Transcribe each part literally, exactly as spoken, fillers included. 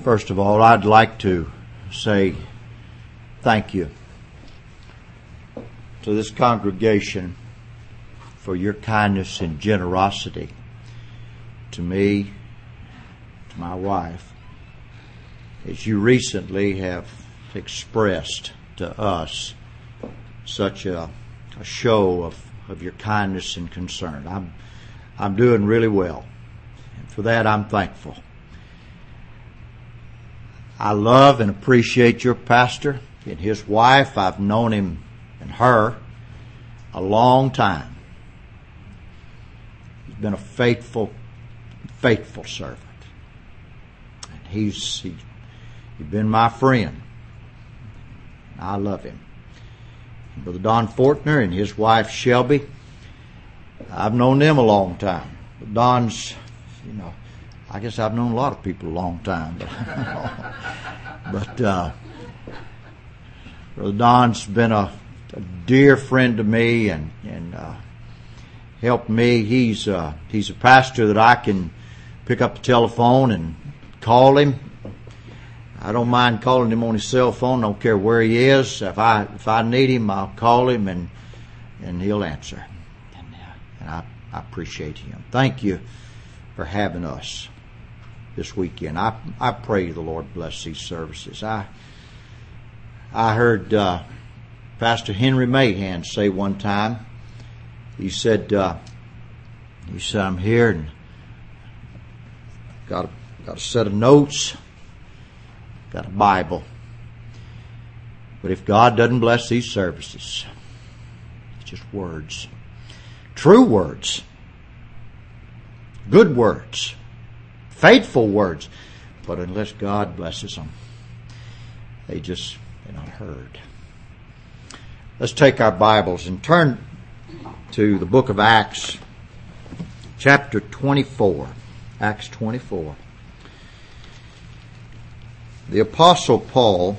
First of all, I'd like to say thank you to this congregation for your kindness and generosity to me, to my wife, as you recently have expressed to us such a, a show of, of your kindness and concern. I'm, I'm doing really well, and for that I'm thankful. I love and appreciate your pastor and his wife. I've known him and her a long time. He's been a faithful, faithful servant. And he's, he, he's been my friend. I love him. And Brother Don Fortner and his wife Shelby, I've known them a long time. But Don's, you know, I guess I've known a lot of people a long time, but, but uh, Brother Don's been a, a dear friend to me and and uh, helped me. He's uh, he's a pastor that I can pick up the telephone and call him. I don't mind calling him on his cell phone. Don't care where he is. If I if I need him, I'll call him and and he'll answer. And, uh, and I, I appreciate him. Thank you for having us this weekend. I I pray the Lord bless these services. I I heard uh, Pastor Henry Mahan say one time. He said uh, he said I'm here and got a, got a set of notes, got a Bible. But if God doesn't bless these services, it's just words, true words, good words, faithful words, but unless God blesses them, they just, they're not heard. Let's take our Bibles and turn to the book of Acts, chapter twenty-four. Acts twenty-four. The Apostle Paul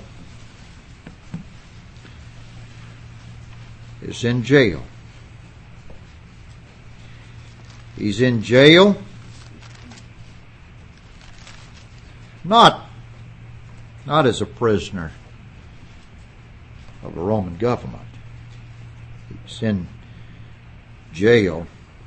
is in jail. He's in jail Not, not as a prisoner of the Roman government. He's in jail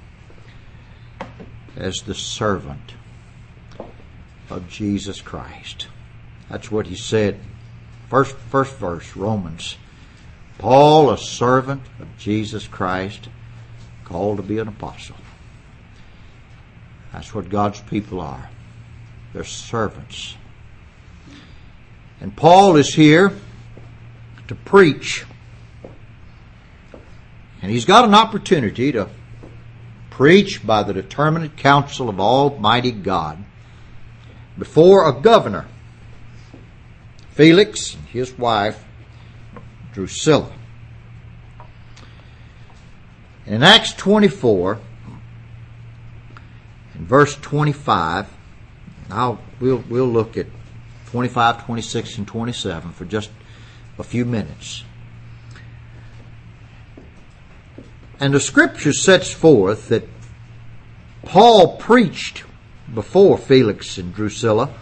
as the servant of Jesus Christ. That's what he said. First, first verse, Romans. Paul, a servant of Jesus Christ, called to be an apostle. That's what God's people are. They're servants. And Paul is here to preach. And he's got an opportunity to preach by the determinate counsel of Almighty God before a governor, Felix and his wife, Drusilla. In Acts twenty-four, in verse twenty-five, I'll, we'll, we'll look at twenty-five, twenty-six, and twenty-seven for just a few minutes. And the Scripture sets forth that Paul preached before Felix and Drusilla.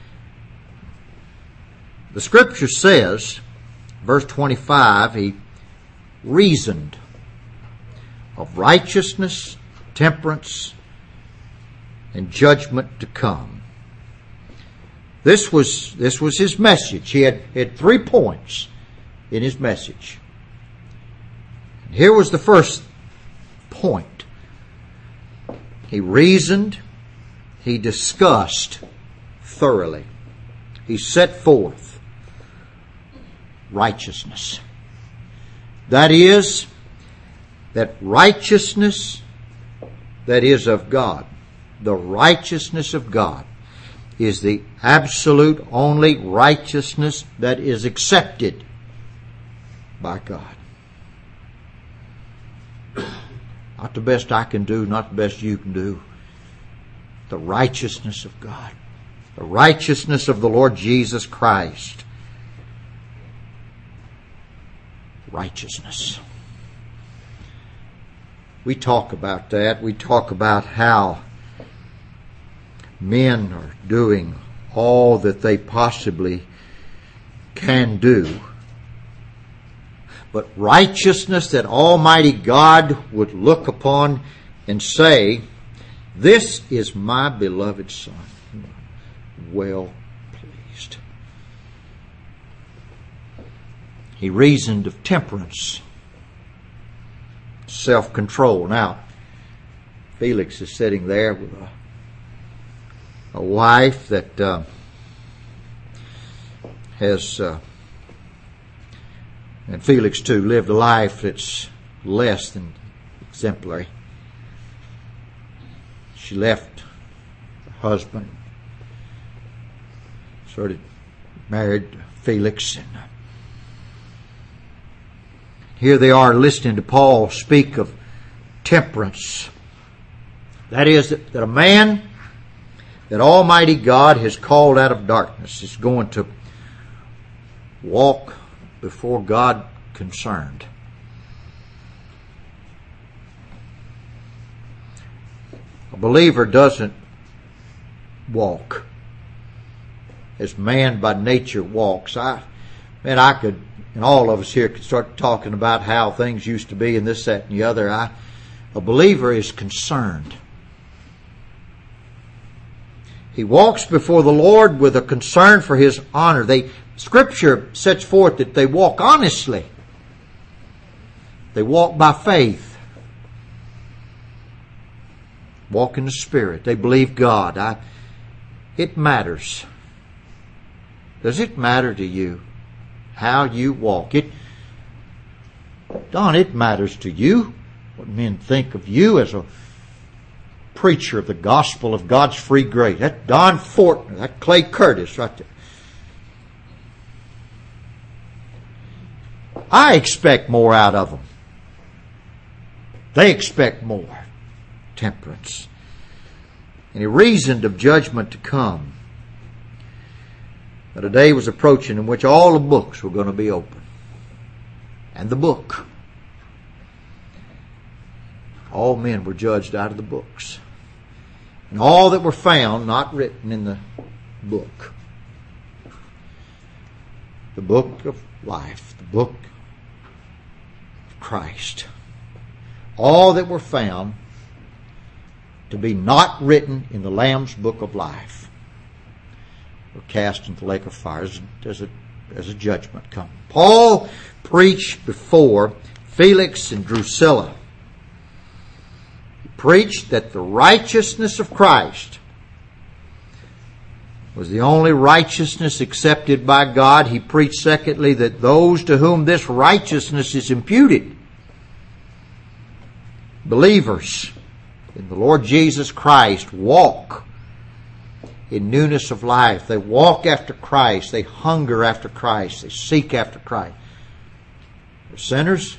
The Scripture says, verse twenty-five, he reasoned of righteousness, temperance, and judgment to come. This was this was his message. He had, had three points in his message. And here was the first point. He reasoned, he discussed thoroughly. He set forth righteousness. That is, that righteousness that is of God, the righteousness of God, is the absolute only righteousness that is accepted by God. Not the best I can do, not the best you can do. The righteousness of God. The righteousness of the Lord Jesus Christ. Righteousness. We talk about that. We talk about how men are doing all that they possibly can do. But righteousness that Almighty God would look upon and say, "This is my beloved Son, well pleased." He reasoned of temperance, self-control. Now, Felix is sitting there with a, a wife that uh, has... Uh, And Felix, too, lived a life that's less than exemplary. She left her husband, started married Felix, and here they are listening to Paul speak of temperance. That is, that, that a man that Almighty God has called out of darkness is going to walk before God concerned. A believer doesn't walk as man by nature walks. I, man, I could, and all of us here could start talking about how things used to be and this, that, and the other. I, a believer is concerned. He walks before the Lord with a concern for His honor. They Scripture sets forth that they walk honestly. They walk by faith. Walk in the Spirit. They believe God. I, it matters. Does it matter to you how you walk? It, Don, it matters to you what men think of you as a preacher of the gospel of God's free grace. That Don Fortner, that Clay Curtis right there. I expect more out of them. They expect more. Temperance. And he reasoned of judgment to come. That a day was approaching in which all the books were going to be open. And the book. All men were judged out of the books. And all that were found not written in the book. The book of life. The book of Christ. All that were found to be not written in the Lamb's book of life were cast into the lake of fire as, as, a, as a judgment come. Paul preached before Felix and Drusilla. He preached that the righteousness of Christ was the only righteousness accepted by God. He preached, secondly, that those to whom this righteousness is imputed, believers in the Lord Jesus Christ, walk in newness of life. They walk after Christ. They hunger after Christ. They seek after Christ. They're sinners.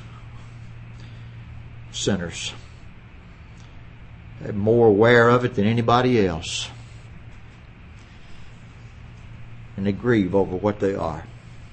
Sinners. They're more aware of it than anybody else. And they grieve over what they are.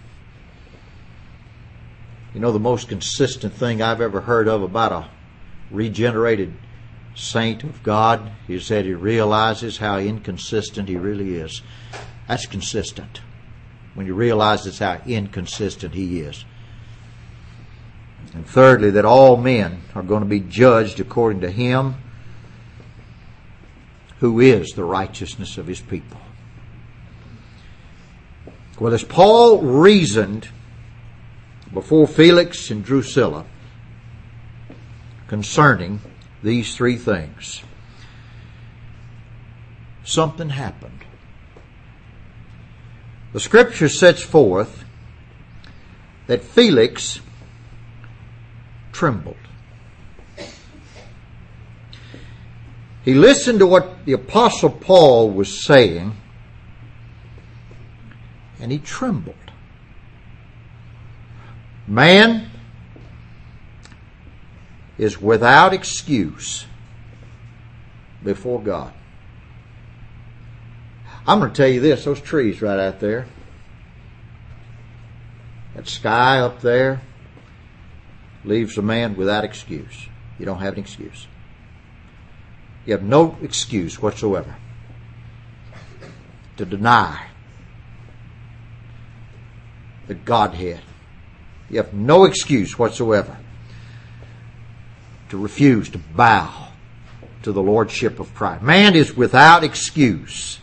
You know, the most consistent thing I've ever heard of about a regenerated saint of God is that he realizes how inconsistent he really is. That's consistent. When he realizes how inconsistent he is. And thirdly, that all men are going to be judged according to Him who is the righteousness of His people. Well, as Paul reasoned before Felix and Drusilla concerning these three things, something happened. The Scripture sets forth that Felix trembled. He listened to what the Apostle Paul was saying, and he trembled. Man is without excuse before God. I'm going to tell you this, those trees right out there, that sky up there, leaves a man without excuse. You don't have an excuse. You have no excuse whatsoever to deny the Godhead. You have no excuse whatsoever to refuse to bow to the Lordship of Christ. Man is without excuse.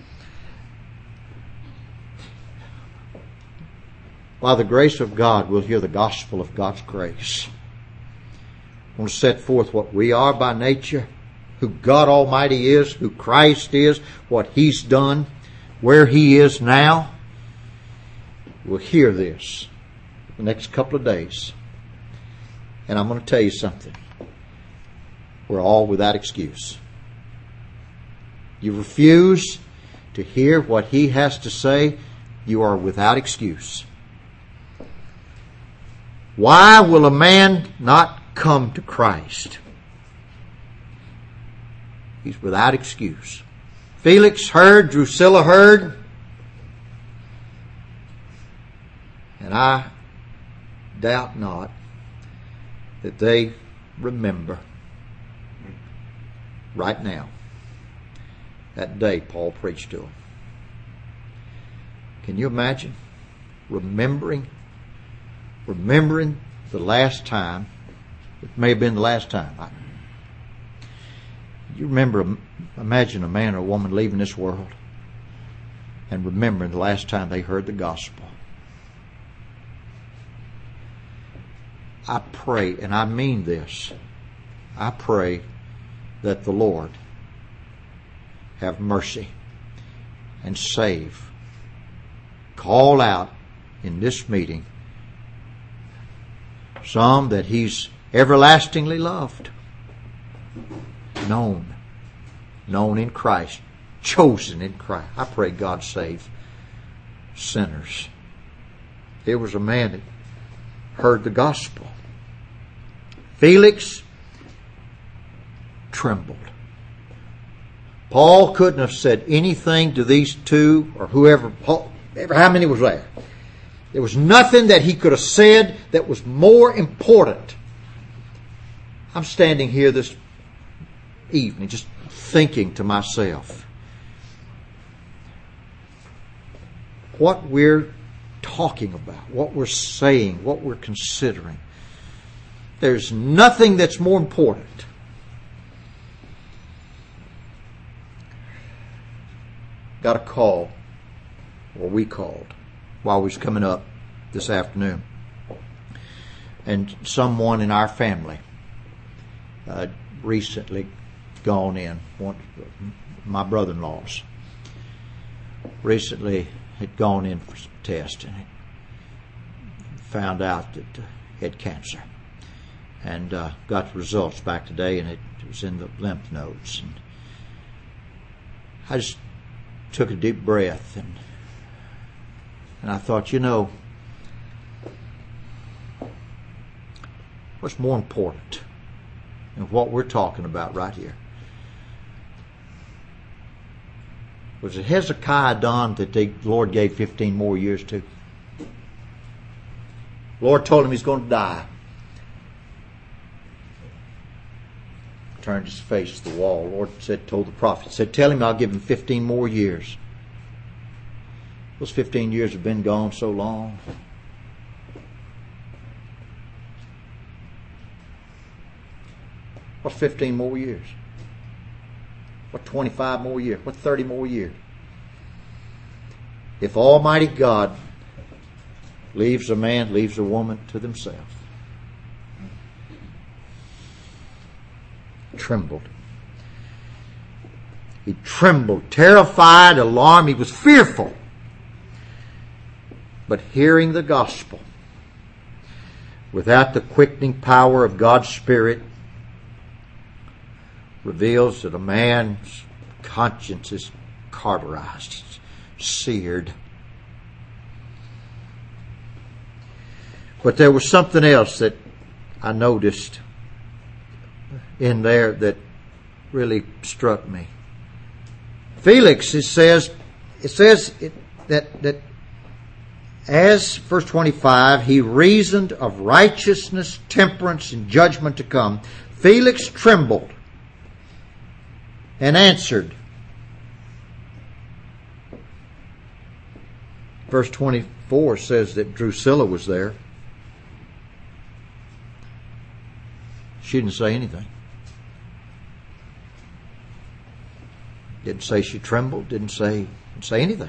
By the grace of God, we'll hear the gospel of God's grace. I want to set forth what we are by nature, who God Almighty is, who Christ is, what He's done, where He is now. We'll hear this the next couple of days. And I'm going to tell you something. We're all without excuse. You refuse to hear what He has to say, you are without excuse. Why will a man not come to Christ? He's without excuse. Felix heard, Drusilla heard, and I doubt not that they remember right now that day Paul preached to them. Can you imagine remembering remembering the last time? It may have been the last time. I, you remember, imagine a man or a woman leaving this world and remembering the last time they heard the gospel. I pray, and I mean this, I pray that the Lord have mercy and save. Call out in this meeting some that He's everlastingly loved, known, known in Christ, chosen in Christ. I pray God save sinners. There was a man that heard the gospel. Felix trembled. Paul couldn't have said anything to these two or whoever, Paul, how many was there? There was nothing that he could have said that was more important. I'm standing here this evening just thinking to myself, what we're talking about, what we're saying, what we're considering. There's nothing that's more important. Got a call, or we called, while we was coming up this afternoon. And someone in our family uh, recently gone in, one, my brother-in-law's, recently had gone in for some tests and found out that uh, he had cancer. And uh, got the results back today, and it, it was in the lymph nodes. And I just took a deep breath, and and I thought, you know, what's more important than what we're talking about right here? Was it Hezekiah done that the Lord gave fifteen more years to? The Lord told him he's going to die. Turned his face to the wall. The Lord said, told the prophet, said, tell him I'll give him fifteen more years. Those fifteen years have been gone so long. What's fifteen more years? What twenty-five more years? What thirty more years? If Almighty God leaves a man, leaves a woman to themselves. Trembled. He trembled, terrified, alarmed. He was fearful. But hearing the gospel without the quickening power of God's Spirit reveals that a man's conscience is cauterized, seared. But there was something else that I noticed in there that really struck me. Felix, it says, it says it, that that as verse twenty-five, he reasoned of righteousness, temperance, and judgment to come. Felix trembled and answered, verse twenty-four says that Drusilla was there. She didn't say anything. Didn't say she trembled. Didn't say, didn't say anything.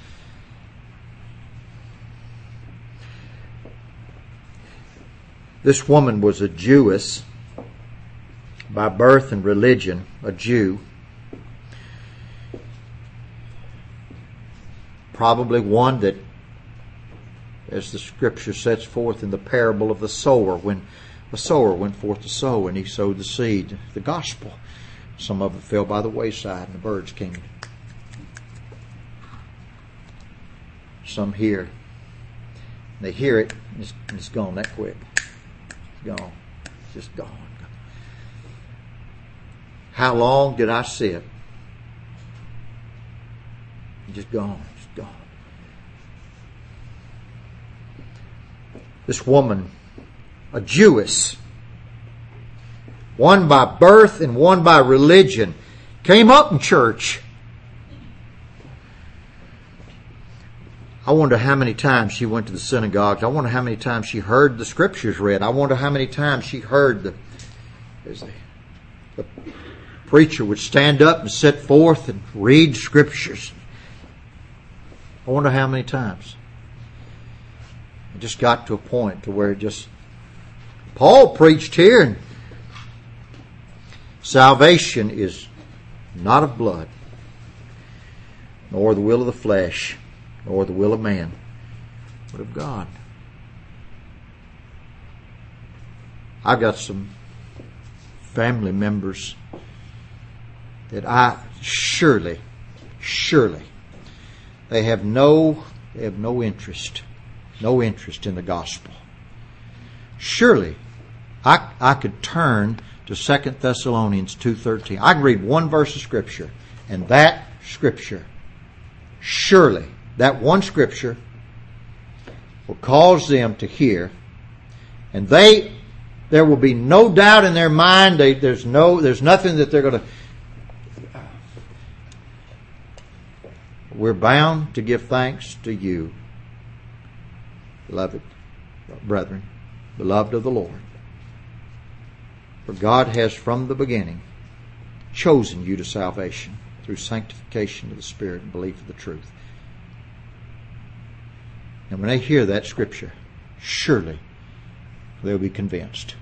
This woman was a Jewess by birth and religion, a Jew. Probably one that, as the scripture sets forth in the parable of the sower, when the sower went forth to sow and he sowed the seed, the gospel. Some of it fell by the wayside and the birds came. Some hear. They hear it and it's, and it's gone that quick. It's gone. It's just gone. How long did I sit? It's just gone. It's gone. This woman, a Jewess, one by birth and one by religion, came up in church. I wonder how many times she went to the synagogues. I wonder how many times she heard the scriptures read. I wonder how many times she heard the, as the, the preacher would stand up and set forth and read scriptures. I wonder how many times. It just got to a point to where it just... Paul preached here, and salvation is not of blood, nor the will of the flesh, nor the will of man, but of God. I've got some family members that I surely, surely, they have no, they have no interest, no interest in the gospel. Surely, I I could turn to Second Thessalonians two thirteen. I can read one verse of Scripture, and that Scripture, surely, that one Scripture will cause them to hear, and they, there will be no doubt in their mind. They, there's no, there's nothing that they're going to. We're bound to give thanks to you, beloved brethren, beloved of the Lord. For God has from the beginning chosen you to salvation through sanctification of the Spirit and belief of the truth. And when they hear that scripture, surely they'll be convinced.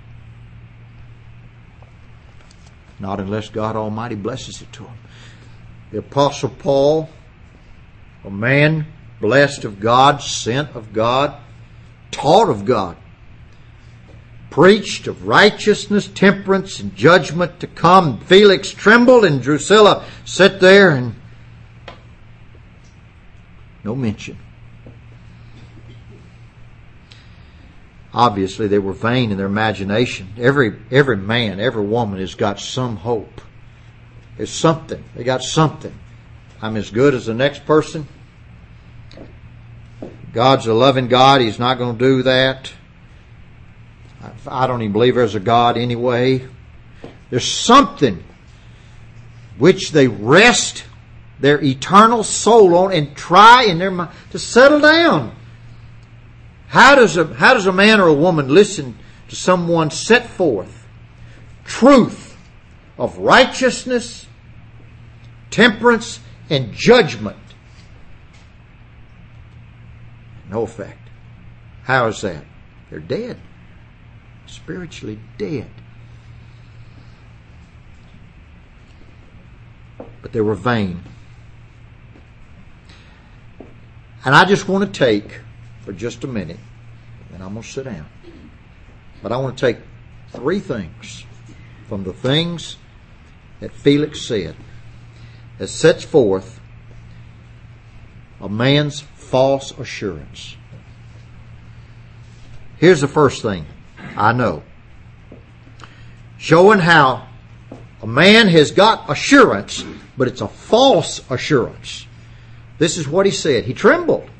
Not unless God Almighty blesses it to them. The Apostle Paul, a man blessed of God, sent of God, taught of God, preached of righteousness, temperance, and judgment to come. Felix trembled and Drusilla sat there and no mention. Obviously, they were vain in their imagination. Every every man, every woman has got some hope. There's something. They got something. I'm as good as the next person. God's a loving God. He's not going to do that. I don't even believe there's a God anyway. There's something which they rest their eternal soul on and try in their mind to settle down. How does a, how does a man or a woman listen to someone set forth truth of righteousness, temperance, and judgment? No effect. How is that? They're dead. Spiritually dead. But they were vain. And I just want to take, for just a minute, and I'm going to sit down, but I want to take three things from the things that Felix said that sets forth a man's false assurance. Here's the first thing I know. Showing how a man has got assurance, but it's a false assurance. This is what he said. He trembled.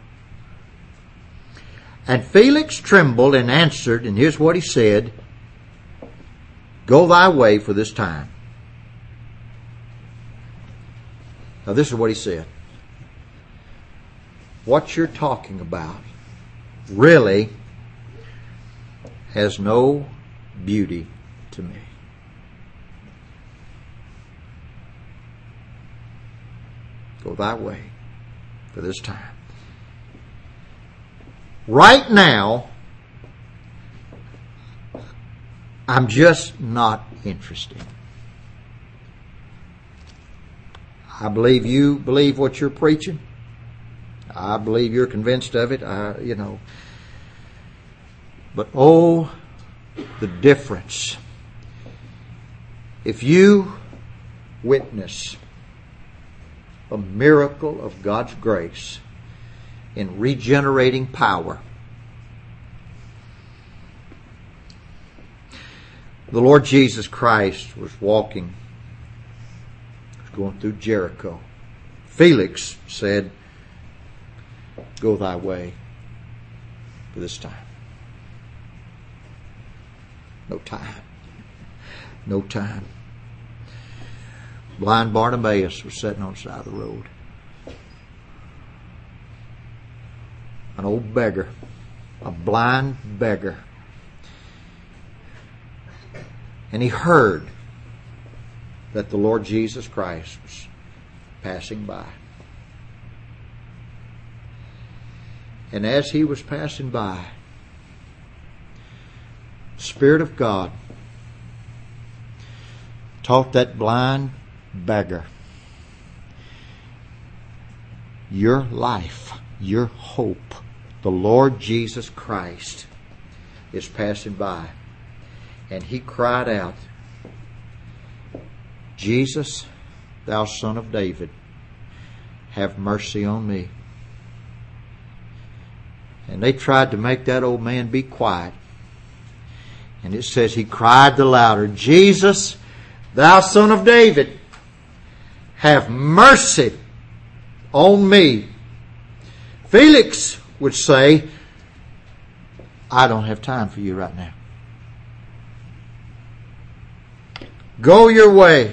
And Felix trembled and answered, and here's what he said: Go thy way for this time. Now this is what he said. what you're talking about really has no beauty to me. Go thy way for this time. Right now, I'm just not interested. I believe you believe what you're preaching. I believe you're convinced of it. I, you know. But oh, the difference. If you witness a miracle of God's grace in regenerating power, the Lord Jesus Christ was walking, was going through Jericho. Felix said, go thy way for this time. No time. No time. Blind Bartimaeus was sitting on the side of the road. An old beggar. A blind beggar. And he heard that the Lord Jesus Christ was passing by. And as he was passing by, the Spirit of God taught that blind beggar, your life, your hope, the Lord Jesus Christ is passing by. And he cried out, Jesus, thou Son of David, have mercy on me. And they tried to make that old man be quiet. And it says he cried the louder, Jesus, thou Son of David, have mercy on me. Felix would say, I don't have time for you right now. Go your way.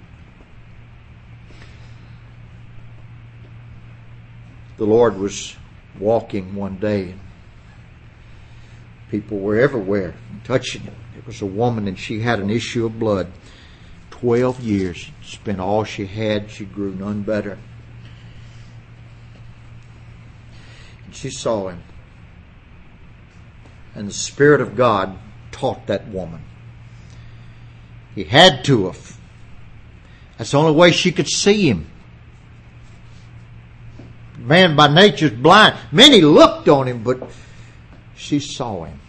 The Lord was walking one day and people were everywhere touching him. There was a woman and she had an issue of blood. Twelve years. She spent all she had. She grew none better. And she saw him. And the Spirit of God taught that woman. He had to have. That's the only way she could see him. Man by nature is blind. Many looked on him, but she saw him.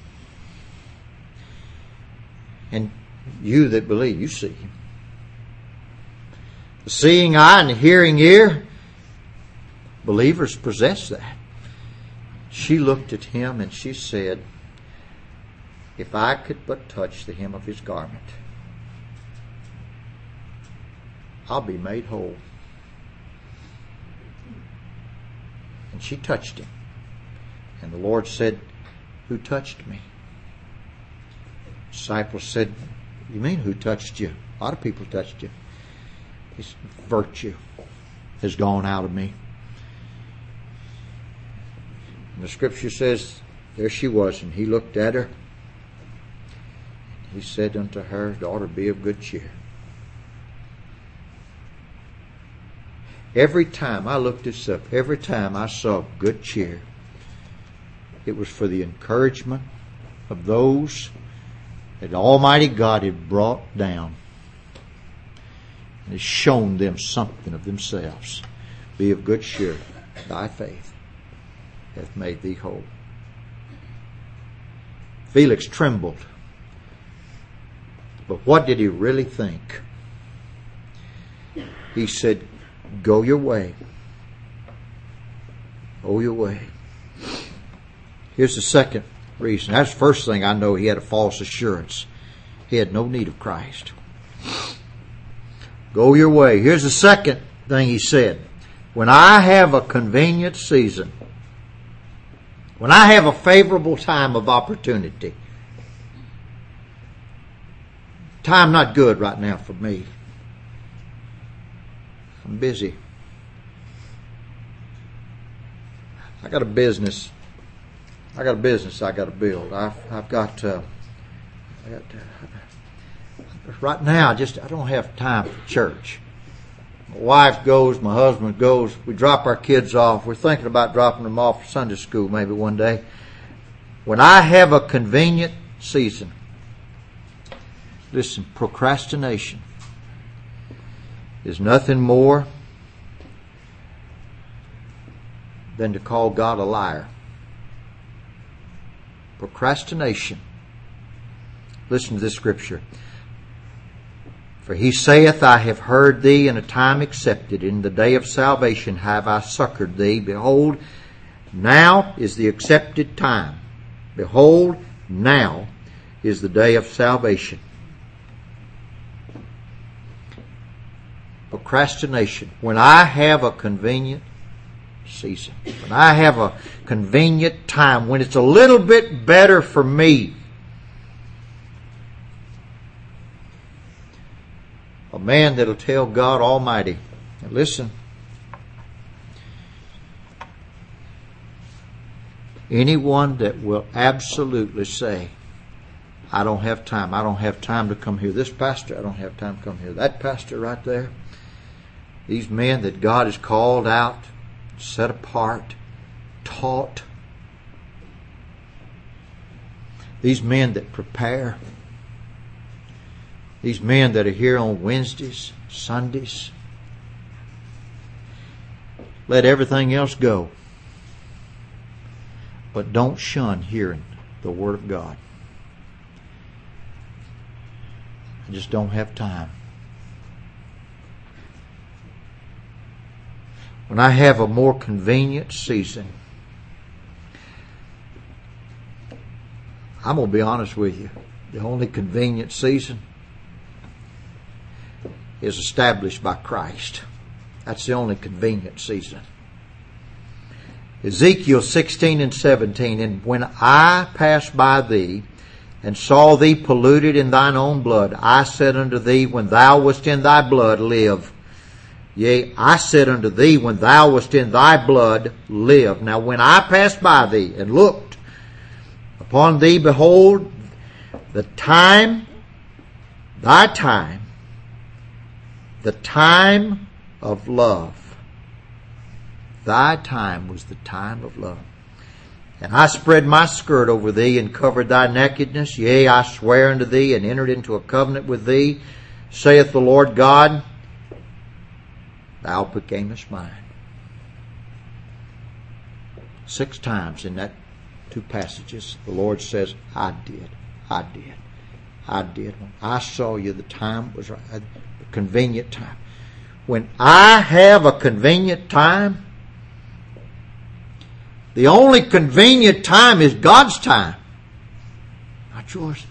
And you that believe, you see him. The seeing eye and the hearing ear, believers possess that. She looked at him and she said, if I could but touch the hem of his garment, I'll be made whole. And she touched him. And the Lord said, who touched me? The disciples said, you mean who touched you? A lot of people touched you. His virtue has gone out of me. And the scripture says, there she was, and he looked at her. He said unto her, daughter, be of good cheer. Every time I looked this up, every time I saw good cheer, it was for the encouragement of those that Almighty God had brought down and has shown them something of themselves. Be of good cheer. Thy faith hath made thee whole. Felix trembled. But what did he really think? He said, go your way. Go your way. Here's the second reason. That's the first thing I know. He had a false assurance. He had no need of Christ. Go your way. Here's the second thing he said. When I have a convenient season, when I have a favorable time of opportunity, time not good right now for me. I'm busy. I got a business. I got a business I got to build. I've, I've got, uh, I got uh, right now, just, I don't have time for church. My wife goes, my husband goes, we drop our kids off. We're thinking about dropping them off for Sunday school maybe one day. When I have a convenient season, listen, procrastination is nothing more than to call God a liar. Procrastination. Listen to this scripture. For he saith, I have heard thee in a time accepted. In the day of salvation have I succored thee. Behold, now is the accepted time. Behold, now is the day of salvation. Procrastination. When I have a convenient season, when I have a convenient time, when it's a little bit better for me, a man that'll tell God Almighty, now listen, anyone that will absolutely say, I don't have time. I don't have time to come here. This pastor, I don't have time to come here. That pastor right there. These men that God has called out, set apart, taught. These men that prepare. These men that are here on Wednesdays, Sundays. Let everything else go. But don't shun hearing the Word of God. I just don't have time. When I have a more convenient season, I'm going to be honest with you. The only convenient season is established by Christ. That's the only convenient season. Ezekiel sixteen and seventeen, and when I passed by thee and saw thee polluted in thine own blood, I said unto thee, when thou wast in thy blood, live. Yea, I said unto thee, when thou wast in thy blood, live. Now when I passed by thee and looked upon thee, behold, the time, thy time, the time of love. Thy time was the time of love. And I spread my skirt over thee and covered thy nakedness. Yea, I swear unto thee and entered into a covenant with thee, saith the Lord God, thou becamest mine. Six times in that two passages, the Lord says, I did, I did, I did. When I saw you, the time was right, a convenient time. When I have a convenient time, the only convenient time is God's time, not yours.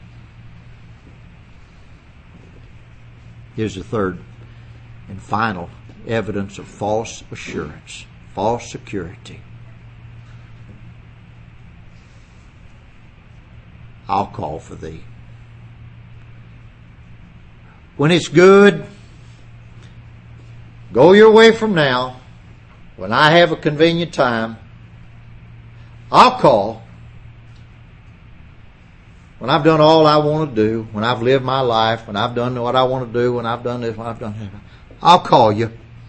Here's the third and final evidence of false assurance, false security. I'll call for thee. When it's good, go your way from now. When I have a convenient time, I'll call. When I've done all I want to do, when I've lived my life, when I've done what I want to do, when I've done this, when I've done that, I'll call you.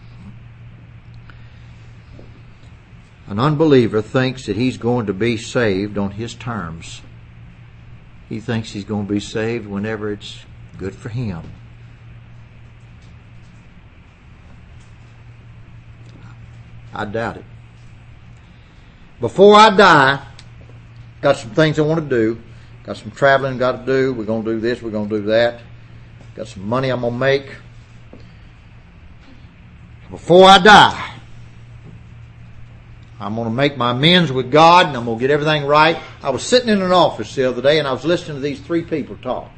An unbeliever thinks that he's going to be saved on his terms. He thinks he's going to be saved whenever it's good for him. I doubt it. Before I die, got some things I want to do. Got some traveling got to do. We're going to do this. We're going to do that. Got some money I'm going to make. Before I die, I'm going to make my amends with God and I'm going to get everything right. I was sitting in an office the other day and I was listening to these three people talk.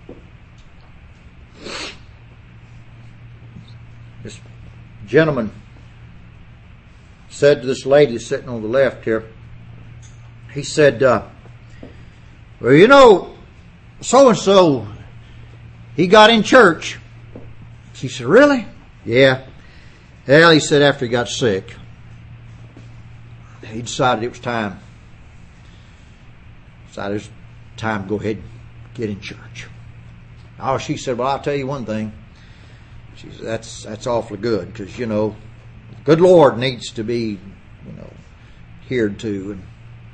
This gentleman said to this lady sitting on the left here, he said, uh, well, you know, so-and-so, he got in church. She said, really? Yeah. Well, he said after he got sick. he decided it was time. Decided it was time to go ahead and get in church. Oh, she said, well, I'll tell you one thing. She said, that's, that's awfully good, because, you know, the good Lord needs to be, you know, adhered to. And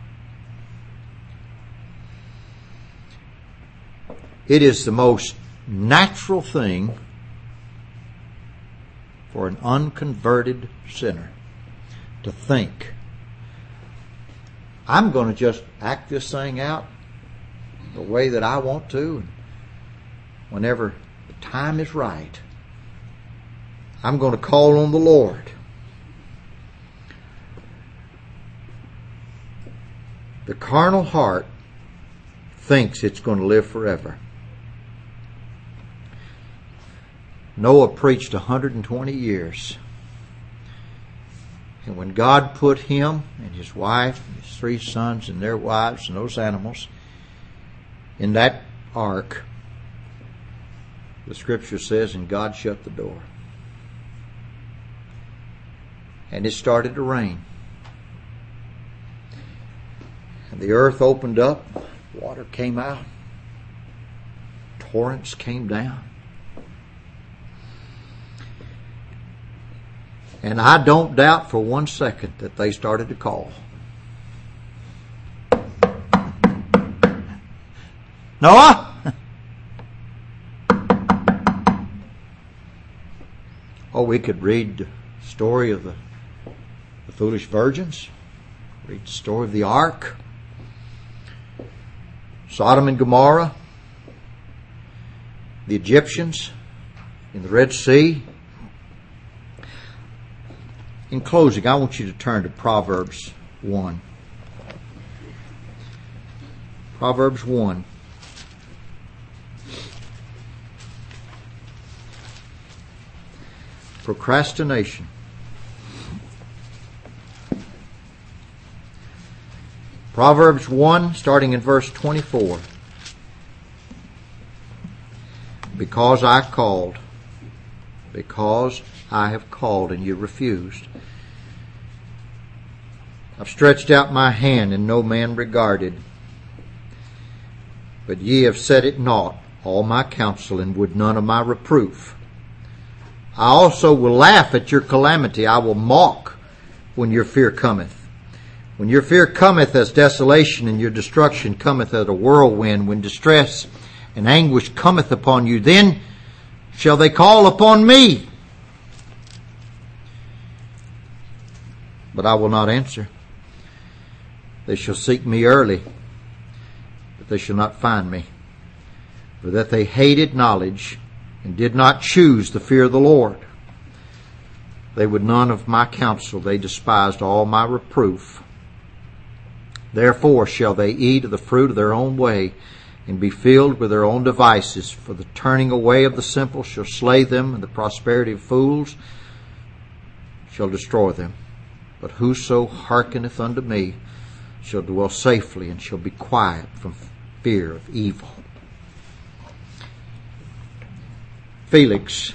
it is the most natural thing for an unconverted sinner to think, I'm going to just act this thing out the way that I want to, and whenever the time is right, I'm going to call on the Lord. The carnal heart thinks it's going to live forever. Noah preached one hundred twenty years. And when God put him and his wife and his three sons and their wives and those animals in that ark, the scripture says, and God shut the door. And it started to rain. And the earth opened up, water came out, torrents came down. And I don't doubt for one second that they started to call. Noah! Oh, we could read the story of the, the foolish virgins, read the story of the ark, Sodom and Gomorrah, the Egyptians in the Red Sea. In closing, I want you to turn to Proverbs one. Proverbs one. Procrastination. Proverbs one, starting in verse twenty-four. Because I called, because I have called and you refused. I've stretched out my hand and no man regarded. But ye have set it naught, all my counsel, and would none of my reproof. I also will laugh at your calamity. I will mock when your fear cometh. When your fear cometh as desolation and your destruction cometh as a whirlwind, when distress and anguish cometh upon you, then shall they call upon me. But I will not answer. They shall seek me early, but they shall not find me. For that they hated knowledge and did not choose the fear of the Lord. They would none of my counsel. They despised all my reproof. Therefore shall they eat of the fruit of their own way, and be filled with their own devices. For the turning away of the simple shall slay them, and the prosperity of fools shall destroy them. But whoso hearkeneth unto me shall dwell safely, and shall be quiet from fear of evil. Felix,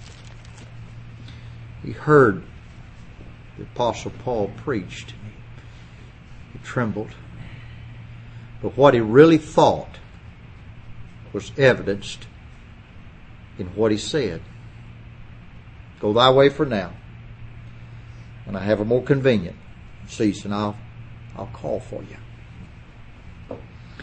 he heard the Apostle Paul preached. He trembled. But what he really thought was evidenced in what he said. Go thy way for now. When I have a more convenient season, I'll, I'll call for you.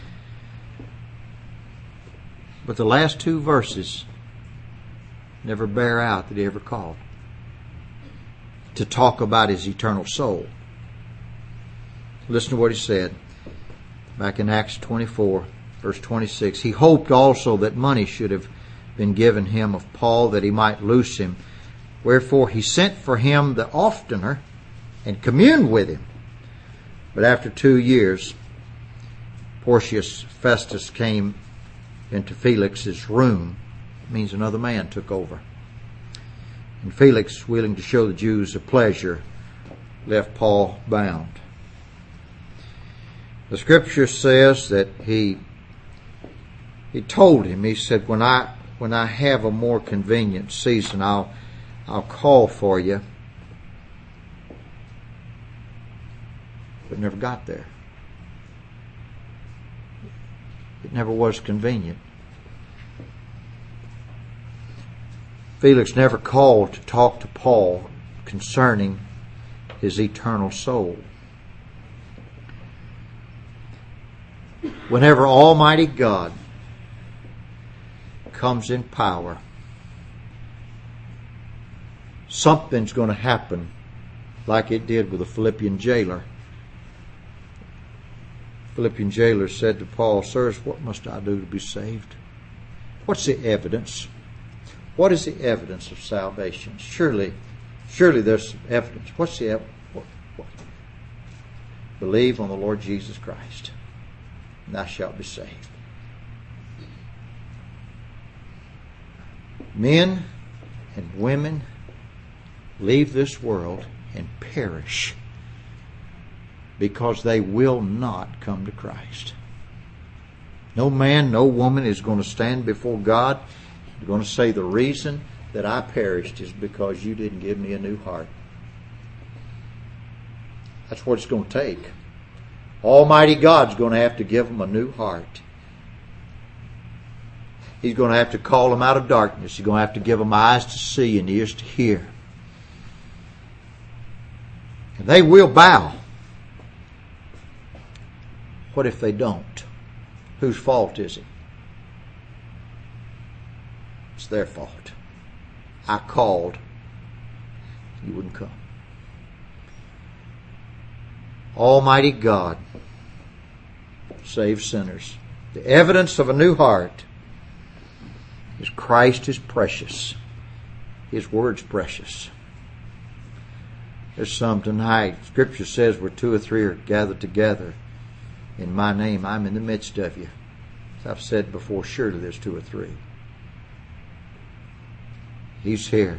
But the last two verses never bear out that he ever called to talk about his eternal soul. Listen to what he said back in Acts twenty-four, verse twenty-six. He hoped also that money should have been given him of Paul, that he might loose him. Wherefore he sent for him the oftener and communed with him. But after two years, Porcius Festus came into Felix's room. It means another man took over. And Felix, willing to show the Jews a pleasure, left Paul bound. The scripture says that he he told him, he said, when I when I have a more convenient season, I'll I'll call for you. but never got there. It never was convenient. Felix never called to talk to Paul concerning his eternal soul. Whenever Almighty God comes in power, something's going to happen like it did with the Philippian jailer. Philippian jailer said to Paul, "Sirs, what must I do to be saved?" What's the evidence? What is the evidence of salvation? Surely, surely there's some evidence. What's the evidence? What, what? Believe on the Lord Jesus Christ, and thou shalt be saved. Men and women leave this world and perish because they will not come to Christ. No man, no woman is going to stand before God. They're going to say, the reason that I perished is because you didn't give me a new heart. That's what it's going to take. Almighty God's going to have to give them a new heart. He's going to have to call them out of darkness. He's going to have to give them eyes to see and ears to hear. And they will bow. What if they don't? Whose fault is it? It's their fault. I called. You wouldn't come. Almighty God saves sinners. The evidence of a new heart is Christ is precious. His word's precious. There's some tonight. Scripture says where two or three are gathered together in my name, I'm in the midst of you. As I've said before, surely there's two or three. He's here.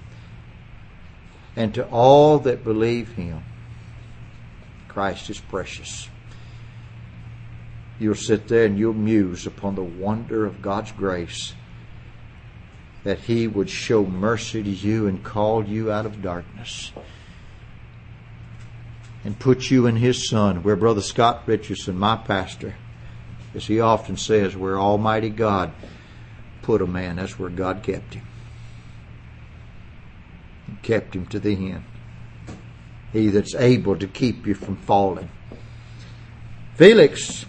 And to all that believe Him, Christ is precious. You'll sit there and you'll muse upon the wonder of God's grace, that He would show mercy to you and call you out of darkness and put you in His Son, where Brother Scott Richardson, my pastor, as he often says, where Almighty God put a man, that's where God kept him. He kept him to the end. He that's able to keep you from falling. Felix,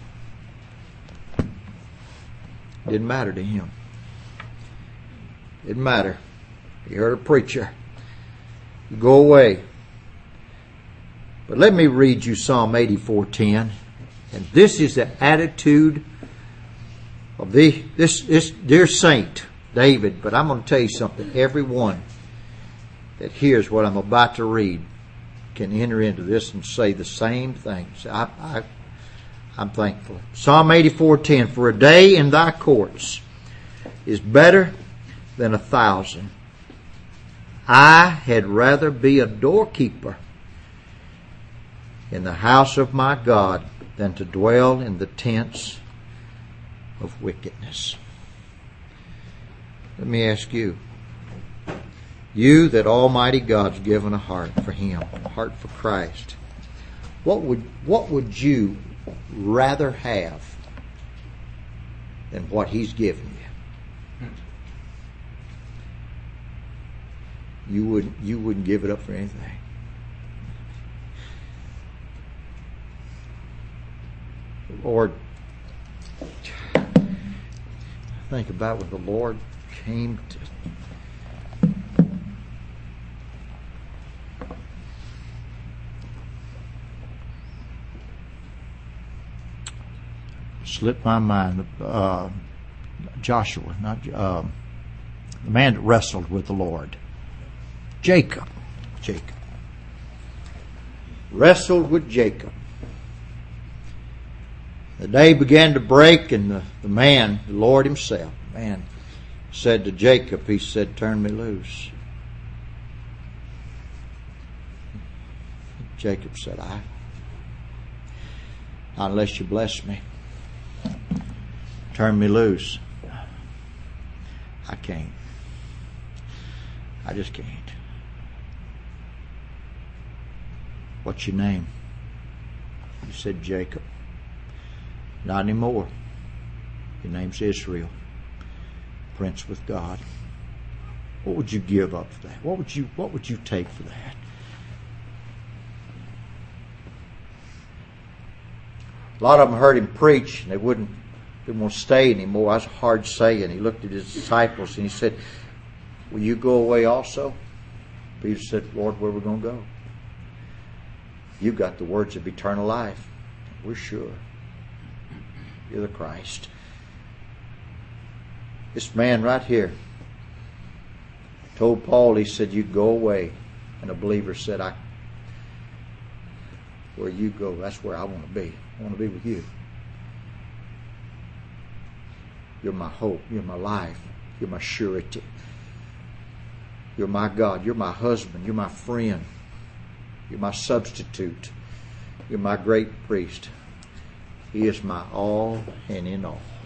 didn't matter to him. Didn't matter. He heard a preacher. You go away. But let me read you Psalm eighty-four ten. And this is the attitude of the, this, this dear saint, David. But I'm going to tell you something. Everyone that hears what I'm about to read can enter into this and say the same things. I, I, I'm thankful. Psalm eighty-four ten. For a day in thy courts is better than a thousand. I had rather be a doorkeeper in the house of my God than to dwell in the tents of wickedness. Let me ask you, you that Almighty God's given a heart for Him, a heart for Christ, what would what would you rather have than what He's given you? You wouldn't you wouldn't give it up for anything. Lord, think about when the Lord came to slipped my mind. Uh, Joshua, not uh, the man that wrestled with the Lord. Jacob. Jacob. Wrestled with Jacob. The day began to break, and the, the man, the Lord Himself, man, said to Jacob, He said, turn me loose. Jacob said, I, not unless you bless me. Turn me loose. I can't. I just can't. What's your name? He said, Jacob. Not anymore. Your name's Israel. Prince with God. What would you give up for that? What would you what would you take for that? A lot of them heard him preach and they wouldn't didn't want to stay anymore. That's a hard saying. He looked at his disciples and he said, will you go away also? Peter said, Lord, where are we going to go? You've got the words of eternal life. We're sure. You're the Christ. This man right here told Paul, he said, you go away. And a believer said, I, where you go, that's where I want to be. I want to be with you. You're my hope. You're my life. You're my surety. You're my God. You're my husband. You're my friend. You're my substitute. You're my great priest. He is my all and in all.